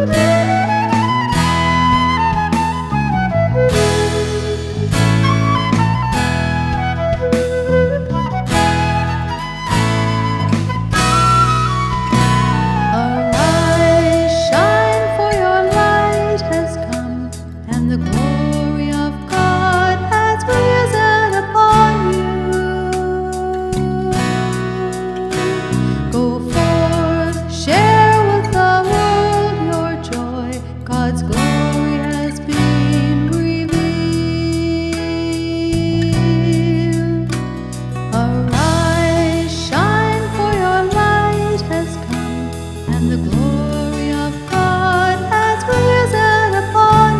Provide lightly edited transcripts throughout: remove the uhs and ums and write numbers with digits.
God's glory has been revealed. Arise, shine, for your light has come, and the glory of God has risen upon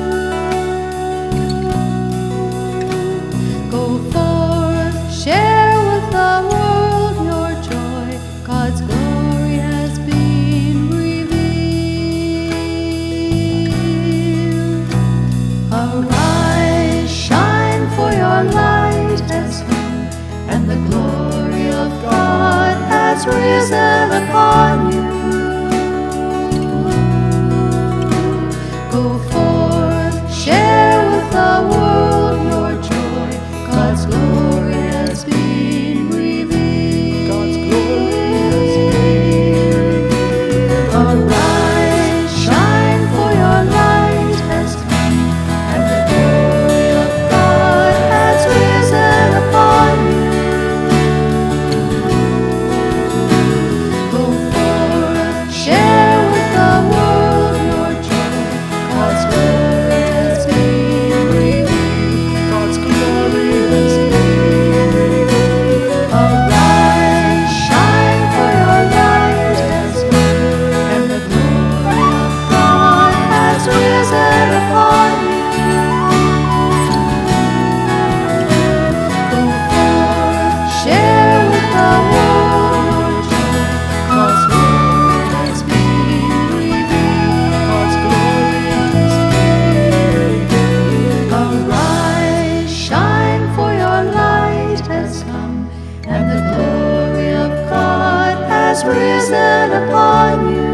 you. Go forth, share with the world your joy. God's glory has been revealed. Arise, shine, for your light has come, and the glory of God has risen upon you. Go forth, share with the world your joy. God's glory has been revealed. God's glory has been revealed. Arise, shine, for your light has come, and the glory of God has risen upon you. Go forth, share with the world your joy. God's glory has been revealed. God's glory has been revealed. Arise, shine, for your light has come, and the glory of God has risen upon you. Go forth, share with the world your joy. God's glory has been revealed. God's glory has been revealed. Arise, shine, for your light has come, and the glory of God has risen upon you.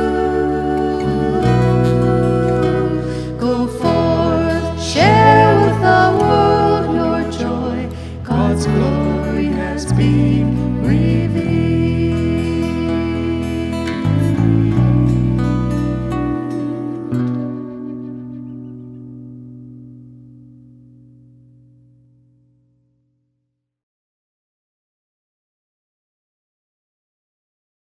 Go forth, share with the world your joy. God's glory has been